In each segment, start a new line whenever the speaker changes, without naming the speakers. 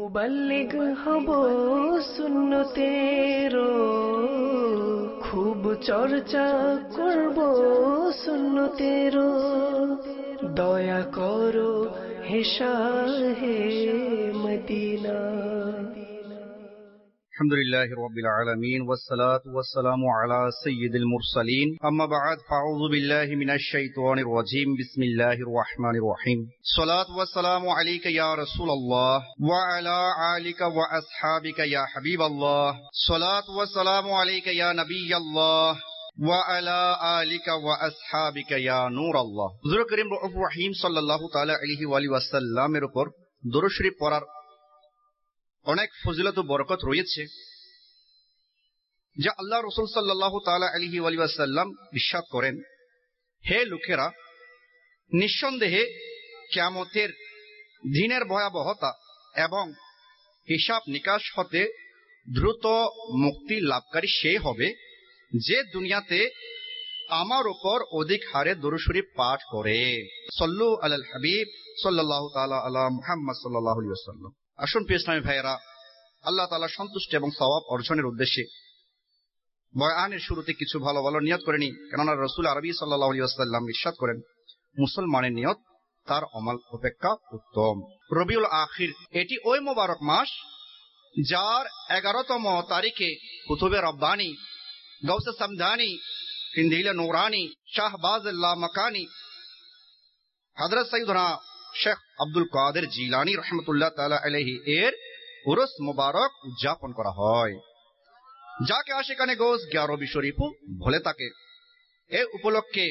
মুবাল্লিগ হব সুন্নতেরো, খুব চর্চা করব সুন্নতেরো। দয়া করো হে শাহে মদিনা।
الحمد لله رب العالمين والصلاة والسلام على سيد المرسلين أما بعد فأعوذ بالله من الشيطان الرجيم بسم الله الرحمن الرحيم الصلاة والسلام عليك يا رسول الله وعلى آلك وأصحابك يا حبيب الله الصلاة والسلام عليك يا نبي الله وعلى آلك وأصحابك يا نور الله حضور کریم رؤوف رحیم صلی اللہ تعالی علیہ وآلہ وسلم এর উপর দরুদ শরীফ পড়ার অনেক ফজিলত ও বরকত রয়েছে, যা আল্লাহ রাসূল সাল্লাল্লাহু তাআলা আলাইহি ওয়া সাল্লাম ইরশাদ করেন, হে লোকেরা, নিঃসন্দেহে কিয়ামতের দিনের ভয়াবহতা এবং হিসাব নিকাশ হতে দ্রুত মুক্তি লাভকারী সে হবে যে দুনিয়াতে আমার উপর অধিক হারে দরুদ শরীফ পাঠ করে। সাল্লু আলাল হাবিব সাল্লাল্লাহু তাআলা আলা মুহাম্মদ সাল্লাল্লাহু আলাইহি ওয়াসাল্লাম। আসুন প্রিয় ইসলামী ভাইয়েরা, আল্লাহ তাআলা সন্তুষ্টি এবং সওয়াব অর্জনের উদ্দেশ্যে বয়ানের শুরুতে কিছু ভালো ভালো নিয়ত করে নি, কেননা রাসূল আরবি সাল্লাল্লাহু আলাইহি ওয়াসাল্লাম ইরশাদ করেন, মুসলমানের নিয়ত তার আমল অপেক্ষা উত্তম। রবিউল আখির এটি ওই মোবারক মাস যার 11তম তারিখে কুতুবে রব্বানি, গাউসে সামদানি, কিন্দিলে নূরানি, শাহবাজ লামাকানি, হযরত সাইয়্যিদনা শেখ আব্দুল কাদের জিলানী রহমতুল্লাহ তাআলা আলাইহি এর উরুস মুবারক উদযাপন করা হয়, যাকে আশিকানে গৌস গ্যারবি শরীফও বলে থাকে। এ উপলক্ষে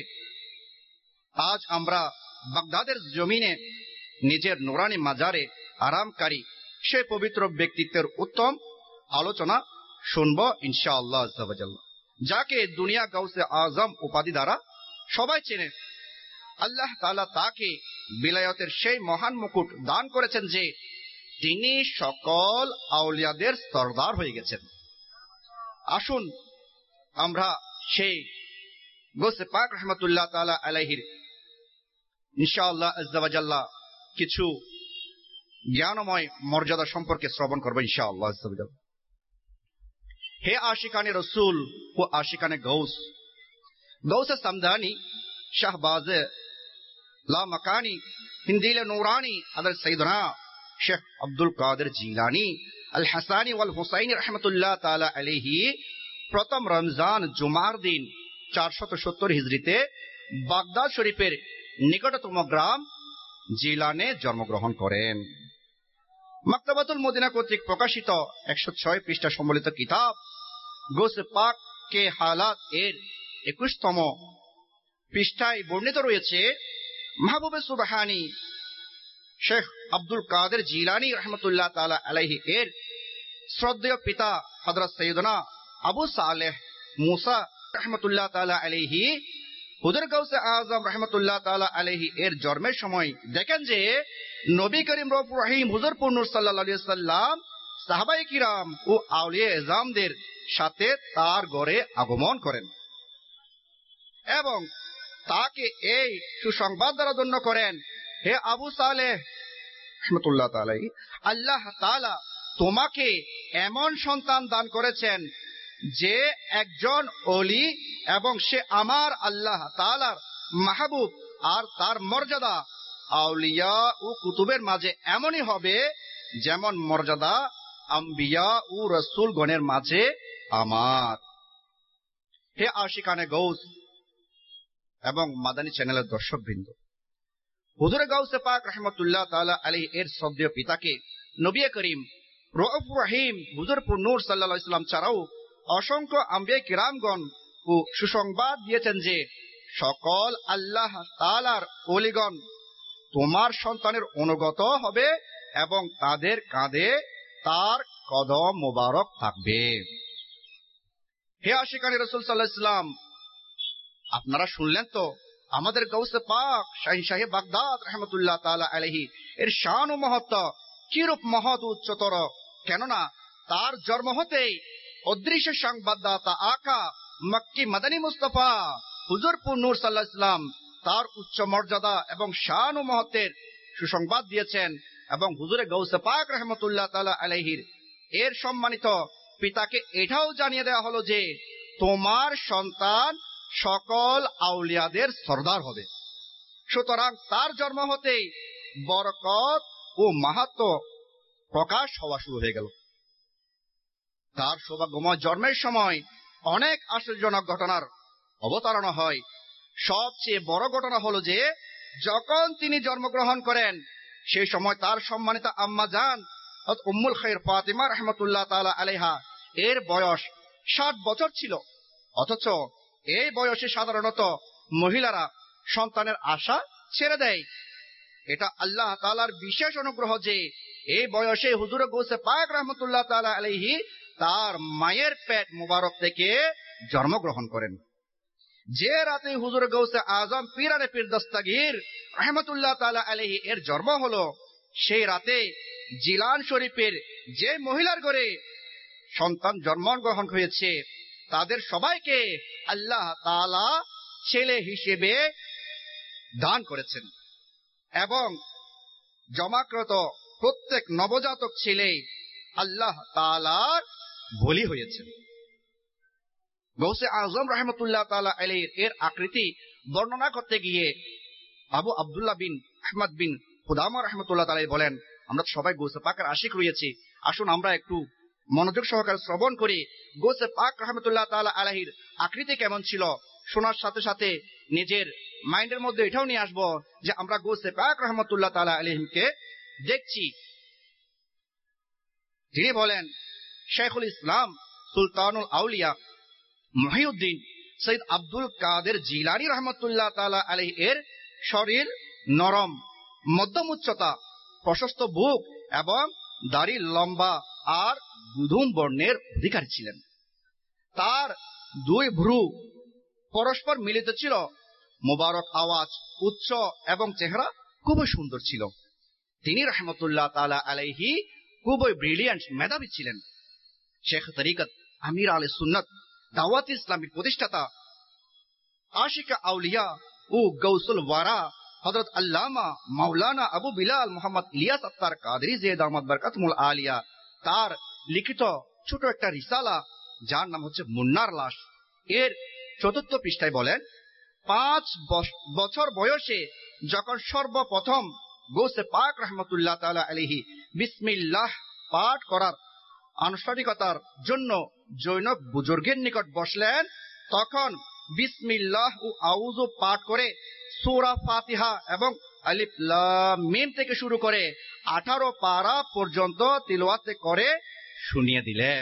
আজ আমরা বাগদাদের জমিনে নিজের নুরানি মাজারে আরামকারী সে পবিত্র ব্যক্তিত্বের উত্তম আলোচনা শুনবো ইনশাআল্লাহ আযজা ওয়া জাল্লা, যাকে দুনিয়া গাউসে আজম উপাধি দ্বারা সবাই চেনে। আল্লাহ তাআলা তাকে বিলায়তের সেই মহান মুকুট দান করেছেন যে তিনি সকল আউলিয়াদের সরদার হয়ে গেছেন। আসুন আমরা সেই গৌসে পাক রহমতুল্লাহ তাআলা আলাইহির ইনশাআল্লাহ আযজা ওয়া জাল্লা কিছু জ্ঞানময় মর্যাদা সম্পর্কে শ্রবণ করব ইনশাআল্লাহ আযজা ওয়া জাল্লা। হে আশিকানে রসুল ও আশিকানে গৌস, গৌসে সামদানি, শাহবাজে লামাকানি, হিন্দিলে নূরানি, হযরত সাইয়্যিদনা শেখ আব্দুল কাদের জিলানী আল হাসানী ওয়াল হুসাইনী রহমতুল্লাহ তাআলা আলাইহি প্রথম রমজান জুমার দিন 470 হিজরিতে বাগদাদ শরীফের নিকটতম গ্রাম জিলানে জন্মগ্রহণ করেন। মাকতাবাতুল মদিনা কর্তৃক প্রকাশিত 106 পৃষ্ঠা সম্বলিত কিতাব গৌসে পাক কে হালাত এর 21তম পৃষ্ঠায় বর্ণিত রয়েছে, মাহবুবে সুবহানী শেখ আব্দুল কাদের জিলানী রহমতুল্লাহ তাআলা আলাইহি এর শ্রদ্ধেয় পিতা হযরত সাইয়্যিদনা আবু সালেহ মুসা রহমতুল্লাহ তাআলা আলাইহি হুজুর গাউসে আজম রহমতুল্লাহ তাআলা আলাইহি এর জন্মের সময় দেখেন যে নবী করিম রউফ রহিম হুজুর নূর সাল্লাল্লাহু আলাইহি ওয়াসাল্লাম সাহাবায়ে কিরাম ও আউলিয়া এজামদের সাথে তার ঘরে আগমন করেন এবং তাকে এই সুসংবাদ দ্বারা ধন্য করেন, হে আবু সালেহ রহমতুল্লাহ তাআলা, আল্লাহ তাআলা তোমাকে এমন সন্তান দান করেছেন যে একজন ওলি এবং সে আমার আল্লাহ তাআলার মাহবুব, আর তার মর্যাদা আউলিয়া ও কুতুবের মাঝে এমনই হবে যেমন মর্যাদা আম্বিয়া ও রাসূলগণের মাঝে আমার। হে আশিকানে গৌস এবং মাদানী চ্যানেলের দর্শকবৃন্দ, হুজুর গাউসে পাক রহমতুল্লাহ তাআলা আলাইহি এর শ্রদ্ধেয় পিতাকে নবী করিম রউফ রহিম হুজুর নূর সাল্লাল্লাহু আলাইহি ওয়াসাল্লাম ছাড়াও অসংখ্য আম্বিয়া কিরামগণ ও সুসংবাদ দিয়েছেন যে সকল আল্লাহ তাআলার ওলিগণ তোমার সন্তানের অনুগত হবে এবং তাদের কাঁধে তার কদম মোবারক থাকবে। হে আশিকানে রাসূল সাল্লাল্লাহু আলাইহি ওয়াসাল্লাম, আপনারা শুনলেন তো আমাদের গাউসে পাক শাহে বাগদাদ রহমতুল্লাহ তাআলা আলাইহি এর শান ও মহত্ব কিরূপ মহৎ উচ্চতর, কেননা তার জন্ম হতেই অদৃশ্য সংবাদদাতা আকা মক্কি মাদানী মুস্তাফা হুজুর নূর সাল্লাল্লাহু আলাইহি ওয়াসাল্লাম তার উচ্চ মর্যাদা এবং শান ও মহত্বের সুসংবাদ দিয়েছেন এবং হুজুরে গৌসে পাক রহমতুল্লাহ তাআলা আলাইহির এর সম্মানিত পিতাকে এটাও জানিয়ে দেওয়া হলো যে তোমার সন্তান সকল আউলিয়াদের সরদার হবে। সুতরাং তার জন্ম হতেই বরকত ও মাহাত্ম্য প্রকাশ হওয়া শুরু হয়ে গেল। তার সৌভাগ্যময় জন্মের সময় অনেক আশ্চর্যজনক ঘটনার অবতারণা হয়। সবচেয়ে বড় ঘটনা হলো যে যখন তিনি জন্মগ্রহণ করেন সেই সময় তার সম্মানিত আম্মা জান উম্মুল খায়র ফাতিমা রাহমাতুল্লাহ তাআলা আলাইহা এর বয়স 60 বছর ছিল। অথচ এই বয়সে সাধারণত মহিলারা সন্তানের আশা ছেড়ে দেয়। এটা আল্লাহ তাআলার বিশেষ অনুগ্রহ যে এই বয়সে হুজুর গৌসে পাক রহমতুল্লাহ তাআলা আলাইহি তার মায়ের পেট মুবারক থেকে জন্মগ্রহণ করেন। যে রাতে হুজুর গৌসে আজম পীরানে পীর দস্তগীর রহমতুল্লাহ তাআলা আলাইহি এর জন্ম হলো, সেই রাতে জিলান শরীফের যে মহিলার ঘরে সন্তান জন্মগ্রহণ হয়েছে তাদের সবাইকে আল্লাহ তাআলা ছেলে হিসেবে দান করেছেন এবং জমাকৃত প্রত্যেক নবজাতক ছেলে আল্লাহ তাআলার বলি হয়েছে। গৌসে আজম রহমতুল্লাহ তাআলা আলাইহি এর আকৃতি বর্ণনা করতে গিয়ে আবু আব্দুল্লাহ বিন আহমদ বিন কুদামা রহমতুল্লাহ তাআলা বলেন, আমরা সবাই গৌসে পাকের আশিক রয়েছি, আসুন আমরা একটু মনোযোগ সহকারে শ্রবণ করি গৌসে পাক রহমতুল্লাহ তাআলা আলাইহির আকৃতি কেমন ছিল। শোনার সাথে সাথে নিজের মাইন্ডের মধ্যে এটাও নিয়ে আসবো যে আমরা গৌসে পাক রহমতুল্লাহ তাআলা আলাইহিকে দেখছি। তিনি বলেন, শেখুল ইসলাম সুলতানুল আউলিয়া মুহিউদ্দিন সৈয়দ আব্দুল কাদের জিলানী রহমতুল্লাহ তাআলা আলাইহি এর শরীর নরম, মধ্যম উচ্চতা, প্রশস্ত বুক এবং দাড়ি লম্বা আর গুধুম বর্ণের অধিকারী ছিলেন। তার দুই ভ্রু পরস্পর মিলিত ছিল, মোবারক আওয়াজ উচ্চ এবং চেহারা খুবই সুন্দর ছিল। তিনি রহমতুল্লাহ তাআলা আলাইহি খুবই ব্রিলিয়ান্ট মেধাবী ছিলেন। শেখ তরিকত, আমির আলে সুন্নত, দাওয়াত ইসলামীর প্রতিষ্ঠাতা, আশিক আউলিয়া ও গৌসুল ওয়ারা হযরত আল্লামা মাওলানা আবু বিলাল মোহাম্মদ ইলিয়াস আত্তার কাদরি জিয়াদ আহমদ বরকাতুল আলিয়া তার লিখিত ছোট একটা রিসালা যার নাম হচ্ছে মুন্নার লাশ এর ৪র্থ পৃষ্ঠায় বলেন, 5 বছর বয়সে যখন সর্বপ্রথম গৌসে পাক রহমতুল্লাহ তাআলা আলাইহি বিসমিল্লাহ পাঠ করার আনুষ্ঠানিকতার জন্য জৈনক বুজুর্গের নিকট বসলেন, তখন বিসমিল্লাহ ও আউযু পাঠ করে সূরা ফাতিহা এবং আলিফ লাম মিম থেকে শুরু করে 18 পারা পর্যন্ত তিলাওয়াত করে শুনিয়ে দিলেন।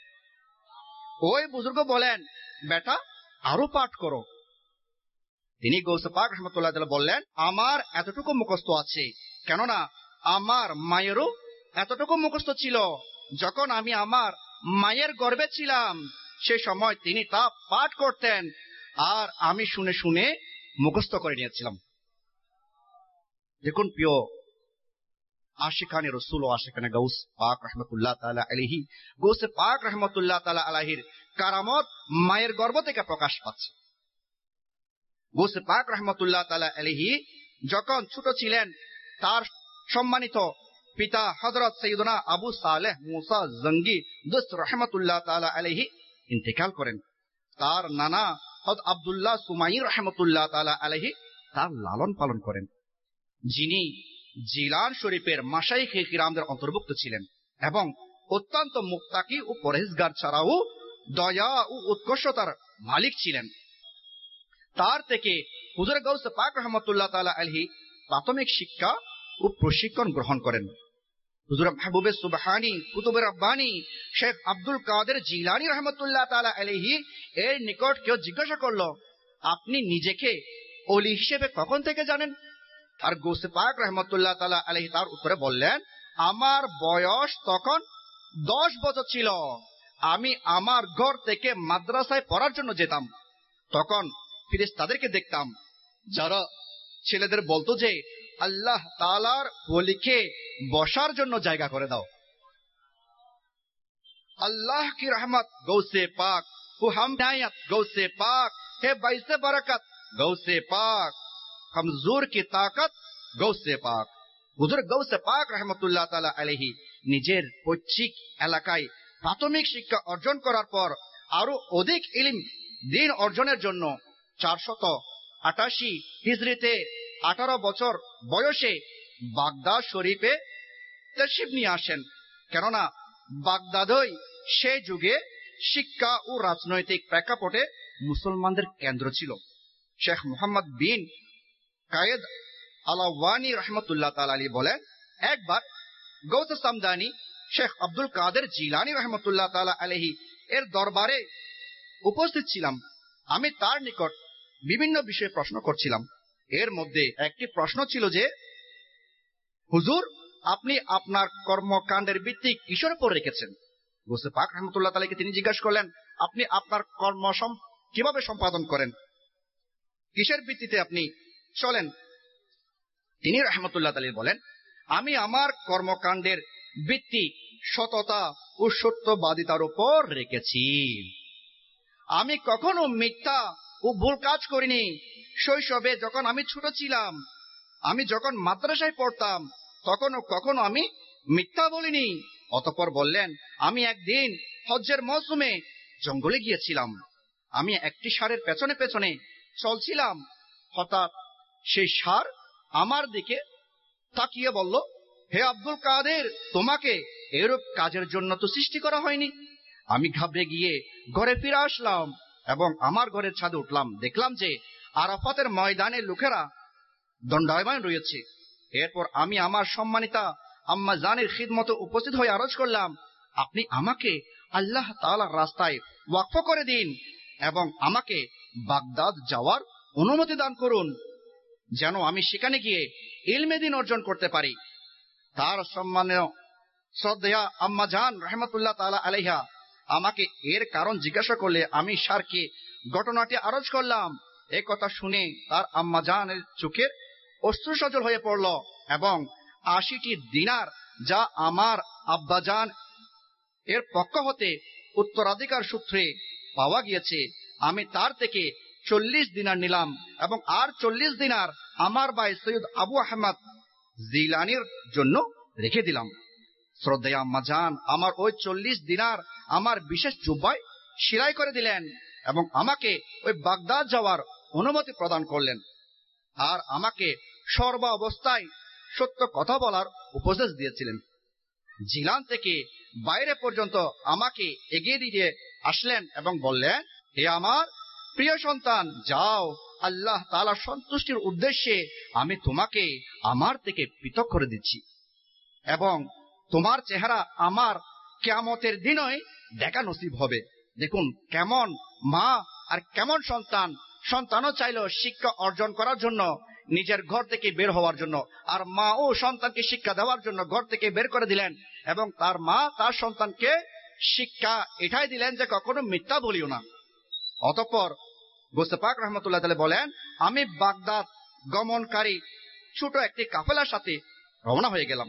ওই বুজুর্গ বলেন, বেটা আরো পাঠ করো। তিনি গৌসে পাক রহমতুল্লাহ তাআলা বললেন, আমার এতটুকু মুখস্থ আছে, কেননা আমার মায়েরও এতটুকু মুখস্থ ছিল। যখন আমি আমার মায়ের গর্ভে ছিলাম সে সময় তিনি তা পাঠ করতেন আর আমি শুনে শুনে মুখস্থ করে নিয়েছিলাম। দেখুন প্রিয় আশিকানে রসুল ও আশিকানে গৌস পাক রহমতুল্লাহ তাআলা আলাইহি, গৌসে পাক রহমতুল্লাহ তাআলা আলাইহির কারামত মায়ের গর্ভ থেকে প্রকাশ পাচ্ছে। গৌসে পাক রহমতুল্লাহ তাআলা আলাইহি যখন ছোট ছিলেন তার সম্মানিত পিতা হযরত সৈয়দনা আবু সালেহ মুসা জঙ্গি দুস্ত রহমতুল্লাহ তাআলা আলাইহি ইন্তেকাল করেন। তার নানা হযরত আব্দুল্লাহ সুমাই রহমতুল্লাহ তাআলা আলাইহি তার লালন পালন করেন, যিনি জিলান শরীফের মাশায়েখে কিরামদের অন্তর্ভুক্ত ছিলেন এবং অত্যন্ত মুত্তাকি ও পরহেজগার ছাড়াও দয়া ও উৎকর্ষতার মালিক ছিলেন। তার থেকে হুজুর গৌস পাক রহমতুল্লাহ তাআলা আলাইহি প্রাথমিক শিক্ষা ও প্রশিক্ষণ গ্রহণ করেন। হুজুর মাহবুবে সুবহানী কুতুবে রব্বানী শেখ আব্দুল কাদের জিলানী রহমতুল্লাহ তাআলা আলাইহি এর নিকট কেউ জিজ্ঞাসা করলো, আপনি নিজেকে ওলি হিসেবে কখন থেকে জানেন? আর গৌসে পাক রহমতুল্লাহ তাআলা আলাইহি তার উত্তরে বললেন, আমার বয়স তখন 10 বছর ছিল। আমি আমার ঘর থেকে মাদ্রাসায় পড়ার জন্য যেতাম। তখন ফেরেশতাদেরকে দেখতাম যারা ছেলেদের বলতো যে আল্লাহ তাআলার ওলিকে বসার জন্য জায়গা করে দাও। আল্লাহ কি রহমত গৌসে পাক ও হামদায়াত গৌসে পাক হে বাইসে বরকত গৌসে পাক, কমজোর की ताकत गौसे पाक। হুজুর গাউসে পাক রাহমাতুল্লাহ তাআলা আলাইহি নিজের পৈতৃক এলাকায় প্রাথমিক শিক্ষা অর্জন করার পর আরো অধিক ইলম দ্বীন অর্জনের জন্য 488 হিজরিতে 18 বছর বয়সে বাগদাদ শরীফে তাশরিফ নিয়ে আসেন। কেননা বাগদাদই সেই যুগে শিক্ষা ও রাজনৈতিক প্রেক্ষাপটে মুসলমানদের কেন্দ্র ছিল। শেখ মুহাম্মদ বিন কায়েদ আলাওয়ানি রহমতুল্লাহ তাআলা আলাইহি বলেন, একবার গৌস সামদানি শেখ আব্দুল কাদের জিলানী রহমতুল্লাহ তাআলা আলাইহি এর দরবারে উপস্থিত ছিলাম। আমি তার নিকট বিভিন্ন বিষয়ে প্রশ্ন করছিলাম। এর মধ্যে একটি প্রশ্ন ছিল যে, হুজুর, আপনি আপনার কর্মকাণ্ডের ভিত্তি কিসের উপর রেখেছেন? গৌসে পাক রহমতুল্লাহ তাআলাকে তিনি জিজ্ঞাসা করলেন, আপনি আপনার কর্ম কিভাবে সম্পাদন করেন, কিসের ভিত্তিতে আপনি চলেন? তিনি রহমতুল্লাহ তাআলা বলেন, আমি আমার কর্মকাণ্ডের ভিত্তি সততা ও সত্যবাদিতার উপর রেখেছি। আমি কখনো মিথ্যা ও ভুল কাজ করিনি। শৈশবে যখন আমি ছোট ছিলাম, আমি যখন মাদ্রাসায় পড়তাম, তখনও কখনো আমি মিথ্যা বলিনি। অতঃপর বললেন, আমি একদিন হজ্জের মৌসুমে জঙ্গলে গিয়েছিলাম। আমি একটি ষাঁড়ের পেছনে পেছনে চলছিলাম। হঠাৎ সেই ষাঁড় আমার দিকে তাকিয়ে বলল, হে আব্দুল কাদের, তোমাকে এরূপ কাজের জন্য তো সৃষ্টি করা হয়নি। আমি ঘাবড়ে গিয়ে ঘরে ফিরে আসলাম এবং আমার ঘরের ছাদে উঠলাম। দেখলাম যে আরাফাতের ময়দানে লোকেরা দণ্ডায়মান রয়েছে। এরপর আমি আমার সম্মানিতা আম্মা জানের খিদমতে উপস্থিত হয়ে আরজ করলাম, আপনি আমাকে আল্লাহ তাআলার রাস্তায় ওয়াকফ করে দিন এবং আমাকে বাগদাদ যাওয়ার অনুমতি দান করুন, যেন আমি সেখানে গিয়ে ইলমে দ্বীন অর্জন করতে পারি। তার সম্মানীয় শ্রদ্ধেয়া আম্মা জান রহমতুল্লাহ তাআলা আলাইহা আমাকে এর কারণ জিজ্ঞাসা করলে আমি ষাঁড়কে ঘটনাটি আরজ করলাম। এই কথা শুনে তার আম্মা জানের চোখের অশ্রু সজল হয়ে পড়ল এবং 80টি দিনার, যা আমার আব্বাজান এর পক্ষ হতে উত্তরাধিকার সূত্রে পাওয়া গিয়েছে, আমি তার থেকে 40 দিনার নিলাম এবং আর 40 দিনার আমার ভাই সৈয়দ আবু আহমদ জিলানির জন্য রেখে দিলাম। শ্রদ্ধেয় আম্মা জান আমার ওই 40 দিনার আমার বিশেষ জুব্বায় সেলাই করে দিলেন এবং আমাকে ওই বাগদাদ যাওয়ার অনুমতি প্রদান করলেন, আর আমাকে সর্ব অবস্থায় সত্য কথা বলার উপদেশ দিয়েছিলেন। জিলান থেকে বাইরে পর্যন্ত আমাকে এগিয়ে দিয়ে আসলেন এবং বললেন, হে আমার প্রিয় সন্তান, যাও, আল্লাহ তাআলার সন্তুষ্টির উদ্দেশ্যে আমি তোমাকে আমার থেকে পৃথক করে দিচ্ছি এবং তোমার চেহারা আমার কিয়ামতের দিনই দেখা নসিব হবে। দেখুন কেমন মা আর কেমন সন্তান। সন্তানও চাইল শিক্ষা অর্জন করার জন্য নিজের ঘর থেকে বের হওয়ার জন্য, আর মা ও সন্তানকে শিক্ষা দেওয়ার জন্য ঘর থেকে বের করে দিলেন এবং তার মা তার সন্তানকে শিক্ষা এটাই দিলেন যে কখনো মিথ্যা বলিও না। অতঃপর গৌসে পাক রহমতুল্লাহ তাআলা বলেন, আমি বাগদাদ গমনকারী ছোট একটি কাফেলার সাথে রওনা হয়ে গেলাম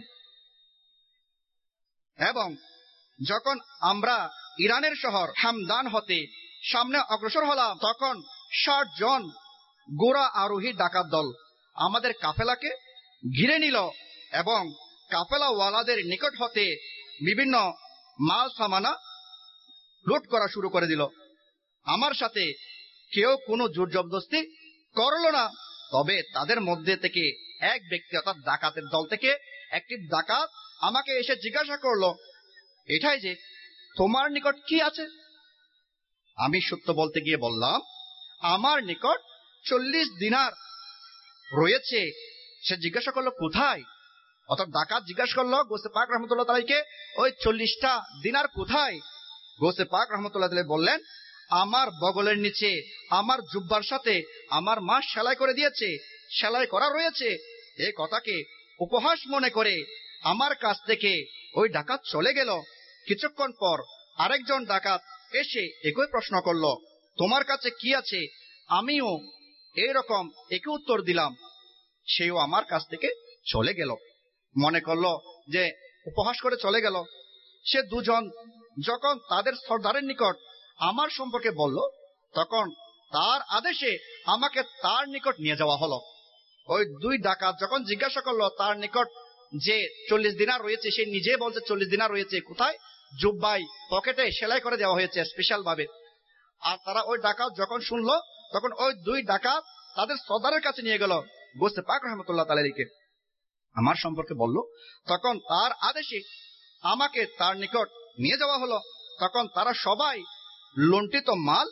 এবং যখন আমরা ইরানের শহর হামদান হতে সামনে অগ্রসর হলাম, তখন 60 জন গোরা আরোহী ডাকাত দল আমাদের কাফেলাকে ঘিরে নিল এবং কাফেলাওয়ালাদের নিকট হতে বিভিন্ন মাল সামানা লুট করা শুরু করে দিল। আমার সাথে কেউ কোনো জোর জবরদস্তি করল না, তবে তাদের মধ্যে থেকে এক ব্যক্তি অর্থাৎ ডাকাতের দল থেকে একটি ডাকাত আমাকে এসে জিজ্ঞাসা করলো, এটাই যে তোমার নিকট কি আছে? আমি সত্য বলতে গিয়ে বললাম, আমার নিকট 40 দিনার রয়েছে। সে জিজ্ঞাসা করলো, কোথায়? অর্থাৎ ডাকাত জিজ্ঞাসা করলো গৌসে পাক রহমতুল্লাহ তাআলাকে, ওই 40টা দিনার কোথায়? গৌসে পাক রহমতুল্লাহ তাআলা বললেন, আমার বগলের নিচে আমার জুব্বার সাথে আমার মা সেলাই করে দিয়েছে, সেলাই করা রয়েছে। এই কথাকে উপহাস মনে করে আমার কাছ থেকে ওই ডাকাত চলে গেল। কিছুক্ষণ পর আরেকজন ডাকাত এসে একই প্রশ্ন করলো, তোমার কাছে কি আছে? আমিও এইরকম একই উত্তর দিলাম। সেও আমার কাছ থেকে চলে গেল। মনে করলো যে উপহাস করে চলে গেল। সে দুজন যখন তাদের সর্দারের নিকট আমার সম্পর্কে বলল, তখন তার আদেশে আমাকে তার নিকট নিয়ে যাওয়া হলো। ওই দুই ডাকাত যখন জিজ্ঞাসা করলো তার নিকট যে 40 দিনার রয়েছে, সে নিজে বলছে 40 দিনার রয়েছে। কোথায়? জুব্বাই পকেটে সেলাই করে দেওয়া হয়েছে স্পেশাল ভাবে। আর তারা ওই ডাকাত যখন শুনলো, তখন ওই 2 ডাকাত তাদের সর্দারের কাছে নিয়ে গেল গোস্তে পাক রহমতুল্লাহ তাআলাকে, আমার সম্পর্কে বলল। তখন তার আদেশে আমাকে তার নিকট নিয়ে যাওয়া হলো। তখন তারা সবাই লুণ্ঠিত মাল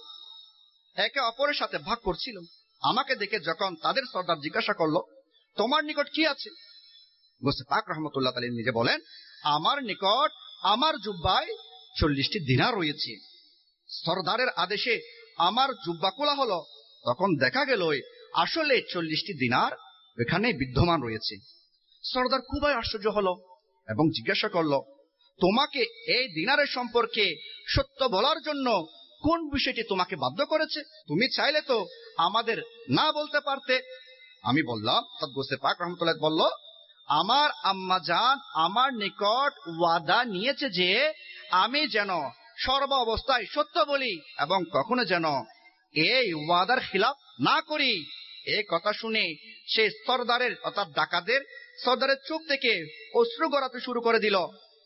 একে অপরের সাথে ভাগ করছিল। আমাকে দেখে যখন তাদের সর্দার জিজ্ঞাসা করলো, তোমার নিকট কি আছে? গোস্তে পাক রহমতুল্লাহ তাআলা নিজে বলেন, আমার নিকট আমার জুব্বায় 40টি দিনার রয়েছে। সর্দারের আদেশে আমার জুব্বা খোলা হলো। তখন দেখা গেল আসলে 40টি দিনার এখানে বিদ্যমান রয়েছে। সর্দার খুবই আশ্চর্য হলো এবং জিজ্ঞাসা করলো, তোমাকে এই দিনারের সম্পর্কে সত্য বলার জন্য কোন বিষয়টি তোমাকে বাধ্য করেছে? তুমি চাইলে তো আমাদের না বলতে পারতে। আমি বললাম, গোস্তে পাক রহমতুল্লাহ বলল, আমার আম্মা জান আমার নিকট ওয়াদা নিয়েছে যে আমি যেন সর্ব অবস্থায় সত্য বলি এবং কখনো যেন এই ওয়াদার খিলাফ না করি। এই কথা শুনে সে সর্দারের অর্থাৎ ডাকাতের সর্দারের চোখ থেকে অশ্রু গড়াতে শুরু করে দিল।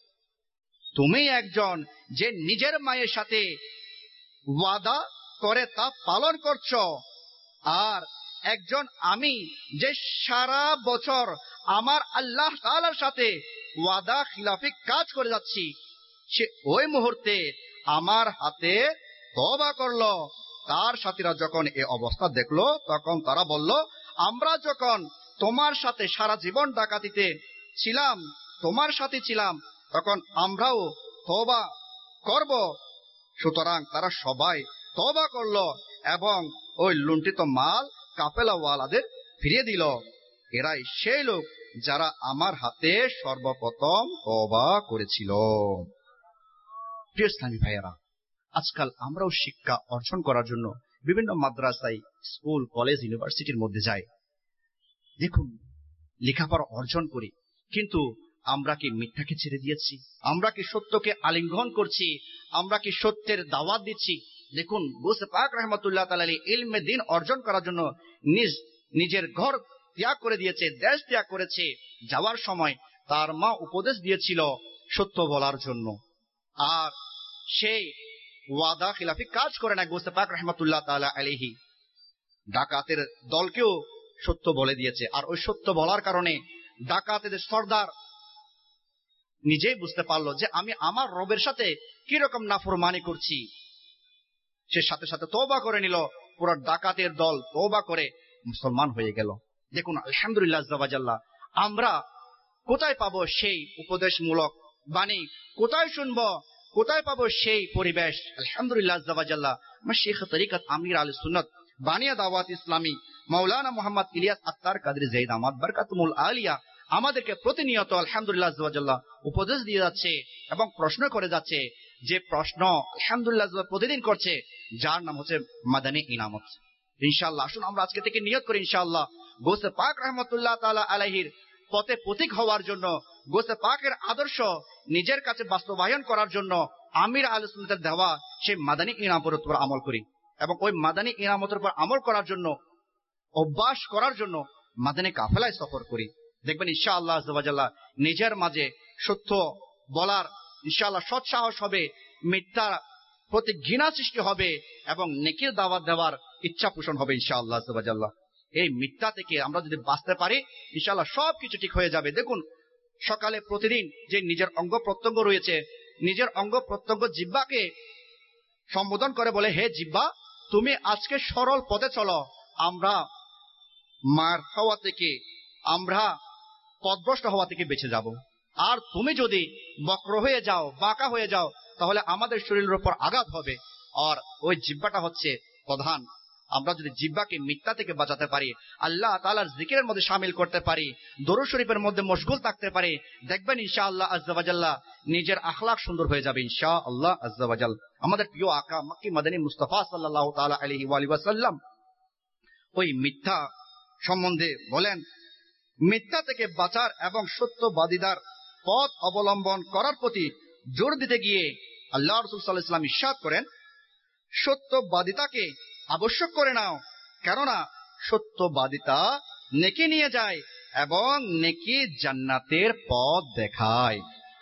তুমি একজন যে নিজের মায়ের সাথে ওয়াদা করে তা পালন করছো, আর একজন আমি যে সারা বছর আমার আল্লাহ তাআলার সাথে ওয়াদা খিলাফি কাজ করে যাচ্ছি। সে ওই মুহূর্তে আমার হাতে তওবা করলো। তার সাথীরা যখন এই অবস্থা দেখলো, তখন তারা বলল, আমরা যখন তোমার সাথে সারা জীবন ডাকাতিতে ছিলাম, তোমার সাথে ছিলাম, তখন আমরাও তওবা করব। সুতরাং তারা সবাই তওবা করলো এবং ওই লুণ্ঠিত মাল কাফেলাওয়ালাদের ফিরিয়ে দিল। এরাই সেই লোক যারা আমার হাতে সর্বপ্রথম তওবা করেছিল। প্রিয় ইসলামী ভাইয়েরা, আজকাল আমরাও শিক্ষা অর্জন করার জন্য বিভিন্ন মাদ্রাসায়, স্কুল, কলেজ, ইউনিভার্সিটির মধ্যে যাই। দেখুন, লেখাপড়া অর্জন করি, কিন্তু আমরা কি মিথ্যাকে ছেড়ে দিয়েছি? আমরা কি সত্যকে আলিঙ্গন করছি? আমরা কি সত্যের দাওয়াত দিচ্ছি? দেখুন, গোস্তে পাক রহমতুল্লাহ তাআলা ইলমে দ্বীন অর্জন করার জন্য নিজের ঘর ত্যাগ করে দিয়েছে, দেশ ত্যাগ করেছে। যাওয়ার সময় তার মা উপদেশ দিয়েছিল সত্য বলার জন্য, আর সেই ওয়াদা খিলাফি কাজ করে না। গোস্তে পাক রহমতুল্লাহ তাআলা আলাইহি ডাকাতের দলকেও সত্য বলে দিয়েছে। আর ওই সত্য বলার কারণে ডাকাতের সর্দার নিজেই বুঝতে পারলো যে আমি আমার রবের সাথে কিরকম নাফরমানি করছি। সে সাথে সাথে তওবা করে নিল। পুরো ডাকাতের দল তওবা করে মুসলমান হয়ে গেল। দেখুন, আলহামদুলিল্লাহ আজ্জা ওয়া জাল্লা, আমরা কোথায় পাবো সেই উপদেশমূলক বাণী? কোথায় শুনবো? কোথায় পাবো সেই পরিবেশ? আলহামদুলিল্লাহ আজ্জা ওয়া জাল্লা, শেখ তরিকত আমির আহলে সুন্নাত বানিয়া দাওয়াত ইসলামী মাওলানা মোহাম্মদ ইলিয়াস আত্তার কাদরি যায়েদ আহমদ বরকাতুল আলিয়া আমাদেরকে প্রতিনিয়ত আলহামদুলিল্লাহ আজ্জা ওয়া জাল্লা উপদেশ দিয়ে যাচ্ছে এবং প্রশ্ন করে যাচ্ছে। যে প্রশ্ন আলহামদুলিল্লাহ প্রতিদিন করছে, যার নাম হচ্ছে মাদানী ইনামত। ইনশাআল্লাহ আসুন আমরা আজকে থেকে নিয়ত করি, ইনশাআল্লাহ গোস্তে পাক রহমতুল্লাহ তাআলা আলাইহির পথে পথিক হওয়ার জন্য, গোস্তে পাকের আদর্শ নিজের কাছে বাস্তবায়ন করার জন্য আমির আহলে সুন্নাতের দেওয়া সেই মাদানী ইনামতের উপর আমল করি এবং ওই মাদানী ইনামতের উপর আমল করার জন্য, অভ্যাস করার জন্য মাদানী কাফেলায় সফর করি। দেখবেন ইনশাআল্লাহ আজ্জা ওয়া জাল্লা নিজের মাঝে সত্য বলার ইনশাআল্লাহ সৎসাহস হবে, মিথ্যা প্রতি ঘৃণা সৃষ্টি হবে এবং নেকির দাওয়াত দেওয়ার ইচ্ছা পোষণ হবে ইনশাআল্লাহ আজ্জা ওয়া জাল্লা। এই মিথ্যা থেকে আমরা যদি বাঁচতে পারি, ইনশাআল্লাহ সবকিছু ঠিক হয়ে যাবে। দেখুন, সকালে প্রতিদিন যে নিজের অঙ্গ প্রত্যঙ্গ রয়েছে, নিজের অঙ্গ প্রত্যঙ্গ জিহ্বাকে সম্বোধন করে বলে, হে জিহ্বা, তুমি আজকে সরল পথে চলো, আমরা মার হওয়া থেকে, আমরা পথভ্রষ্ট হওয়া থেকে বেঁচে যাব। আর তুমি যদি বক্র হয়ে যাও, বাঁকা হয়ে যাও, তাহলে আমাদের শরীরের উপর আঘাত হবে। আর ওই জিহ্বাটা হচ্ছে প্রধান। আমরা যদি জিহ্বাকে মিথ্যা থেকে বাঁচাতে পারি, আল্লাহ তাআলার জিকিরের মধ্যে শামিল করতে পারি, দরুদ শরীফের মধ্যে মশগুল থাকতে পারি, দেখবেন ইনশাআল্লাহ আজ্জা ওয়া জাল্লা নিজের আখলাক সুন্দর হয়ে যাবে ইনশাআল্লাহ আজ্জা ওয়া জাল্লা। আমাদের প্রিয় আকা মক্কি মাদানী মুস্তাফা সাল্লাল্লাহু তাআলা আলাইহি ওয়া আলিহি ওয়াসাল্লাম ওই মিথ্যা সম্বন্ধে বলেন, মিথ্যা থেকে বাঁচার এবং সত্যবাদীদের পথ অবলম্বন করার প্রতি জোর দিতে গিয়ে আল্লাহ রাসূল সাল্লাল্লাহু আলাইহি ওয়াসাল্লাম ইরশাদ করেন, সত্যবাদিতাকে আবশ্যক করে নাও, কেননা সত্যবাদিতা নেকি নিয়ে যায় এবং নেকি জান্নাতের পথ দেখায়।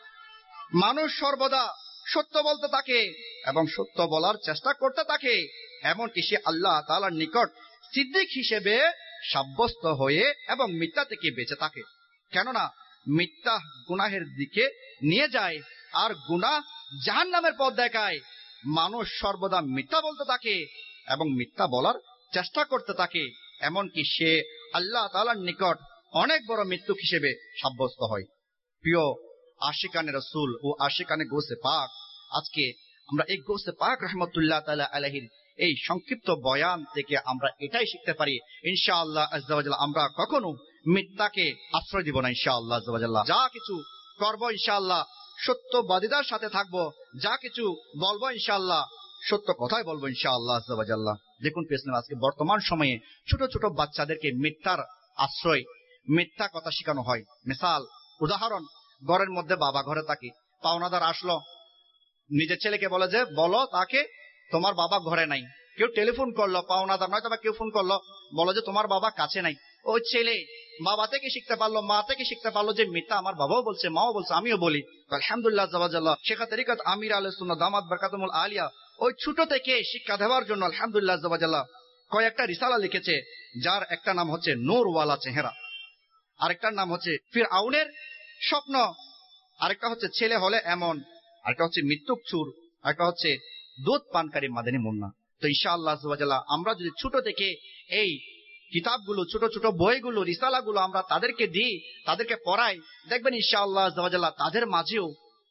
মানুষ সর্বদা সত্য বলতে থাকে এবং সত্য বলার চেষ্টা করতে থাকে, এমনকি সে আল্লাহ তাআলার নিকট সিদ্দিক হিসেবে সাব্যস্ত হয়ে এবং মিথ্যা থেকে বেঁচে থাকে। কেননা মিথ্যা গুনাহের দিকে নিয়ে যায়, আর গুনাহ জাহান্নামের পথ দেখায়। মানুষ সর্বদা মিথ্যা বলতে থাকে এবং মিথ্যা বলার চেষ্টা করতে থাকে, এমনকি সে আল্লাহ তাআলার নিকট অনেক বড় মৃত্যু হিসেবে সাব্যস্ত হয়। প্রিয় আশিকানে রাসূল ও আশিকানে গৌসে পাক, আজকে আমরা এই গৌসে পাক রাহমাতুল্লাহ তাআলা আলাইহির এই সংক্ষিপ্ত বয়ান থেকে আমরা এটাই শিখতে পারি, ইনশাআল্লাহ আযজা ওয়া জাল্লা আমরা কখনো মিথ্যাকে আশ্রয় দিব না। ইনশাআল্লাহ আযজা ওয়া জাল্লা যা কিছু করব ইনশাআল্লাহ সত্যবাদিতার সাথে থাকব, যা কিছু বলবো ইনশাআল্লাহ সত্য কথাই বলবো ইনশাআল্লাহ আযজা ওয়া জাল্লা। দেখুন পেছনে আজকে বর্তমান সময়ে ছোট ছোট বাচ্চাদেরকে মিথ্যার আশ্রয়, মিথ্যা কথা শেখানো হয়। মিসাল উদাহরণ, ঘরের মধ্যে বাবা ঘরে থাকে, পাওনাদার আসলো, নিজের ছেলেকে বলে যে বলো তাকে তোমার বাবা ঘরে নাই। কেউ টেলিফোন করলো, পাওনাদার নয় তবে কেউ ফোন করলো, বলো যে তোমার বাবা কাছে নাই। ওই ছেলে বাবা থেকে শিখতে পারলো, মা থেকে শিখতে পারলো যে মিথ্যা আমার বাবাও বলছে, মাও বলছে, আমিও বলি। আলহামদুলিল্লাহ জাওয়াজাল্লাহ শেখা তরিকত আমির আহলে সুন্নাহ দামাত বারকাতুল আলিয়া ওই ছোট থেকে শিক্ষা দেওয়ার জন্য আলহামদুলিল্লাহ জাওয়াজাল্লাহ কয়েকটা রিসালা লিখেছে, যার একটা নাম হচ্ছে নূরওয়ালা চেহারা, আরেকটার নাম হচ্ছে ফিরআউনের স্বপ্ন, আরেকটা হচ্ছে ছেলে হলে এমন, আরেকটা হচ্ছে মৃত্যুক চুর, আরেকটা হচ্ছে দুধ পানকারী মাদানী মুন্না। তো ইনশাআল্লাহ আযজা ওয়া জাল্লা আমরা যদি ছোট থেকে এই কিতাবগুলো, ছোট ছোট বইগুলো, রিসালাগুলো আমরা তাদেরকে দিই, তাদেরকে পড়াই, দেখবেন ইনশাআল্লাহ আযজা ওয়া জাল্লা তাদের মাঝেও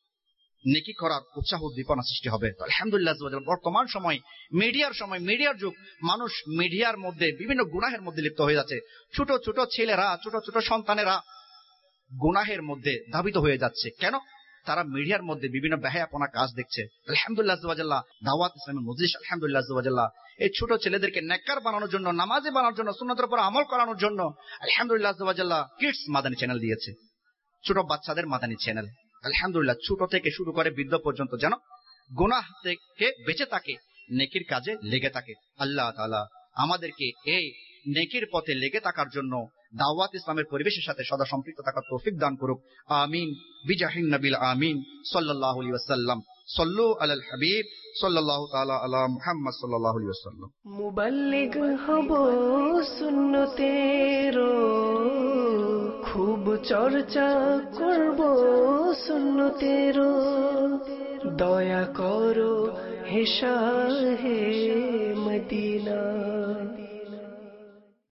নেকি করার উৎসাহ উদ্দীপনা সৃষ্টি হবে। আলহামদুলিল্লাহ আযজা ওয়া জাল্লা বর্তমান সময়, মিডিয়ার যুগ, মানুষ মিডিয়ার মধ্যে বিভিন্ন গুনাহের মধ্যে লিপ্ত হয়ে যাচ্ছে। ছোট ছোট ছেলেরা, ছোট ছোট সন্তানেরা গুনাহের মধ্যে ধাবিত হয়ে যাচ্ছে। কেন? তারা মিডিয়ার মধ্যে বিভিন্ন বেহায়াপনা কাজ দেখছে। আলহামদুলিল্লাহ আযজা ওয়া জাল্লা দাওয়াত ইসলামের মজলিস আলহামদুলিল্লাহ আযজা ওয়া জাল্লা এই ছোট ছেলেদেরকে নেককার বানানোর জন্য, নামাজি বানানোর জন্য, সুন্নাতের উপর আমল করানোর জন্য আলহামদুলিল্লাহ আযজা ওয়া জাল্লা কিডস মাদানী চ্যানেল দিয়েছে, ছোট বাচ্চাদের মাদানী চ্যানেল। আলহামদুলিল্লাহ ছোট থেকে শুরু করে বৃদ্ধ পর্যন্ত যেন গুনাহ থেকে বেঁচে থাকে, নেকির কাজে লেগে থাকে। আল্লাহ তাআলা আমাদেরকে এই নেকির পথে লেগে থাকার জন্য দাওয়াত ইসলামের পরিবেশের সাথে সদা সম্পৃক্ত থাকার তৌফিক দান করুক। আমিন বিজাহিন নবিল আমিন সাল্লাল্লাহু আলাইহি ওয়াসাল্লাম। সল্লু আলাল হাবিব সাল্লাল্লাহু তাআলা আলা মুহাম্মদ সাল্লাল্লাহু আলাইহি ওয়াসাল্লাম।
মুবাল্লিগ হব সুন্নতের, খুব চর্চা করব সুন্নতের। দয়া করো হে শাহে মদিনা।